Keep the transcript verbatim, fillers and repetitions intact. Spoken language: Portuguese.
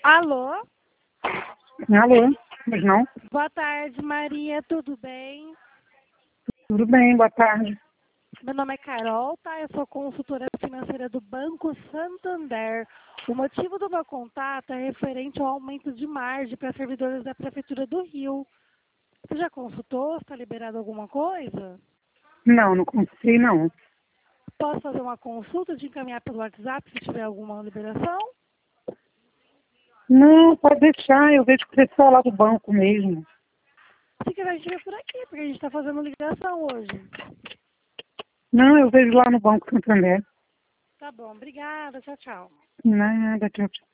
Alô? Alô, mas não? Boa tarde, Maria, tudo bem? Tudo bem, boa tarde. Meu nome é Carol, tá? Eu sou consultora financeira do Banco Santander. O motivo do meu contato é referente ao aumento de margem para servidores da Prefeitura do Rio. Você já consultou? Está liberado alguma coisa? Não, não consegui não. Posso fazer uma consulta de encaminhar pelo WhatsApp se tiver alguma liberação? Não, pode deixar, eu vejo que o pessoal lá do banco mesmo. Se quiser, a gente vem por aqui, porque a gente está fazendo ligação hoje. Não, eu vejo lá no Banco Santander. Tá bom, obrigada, tchau, tchau. Nada, tchau, tchau.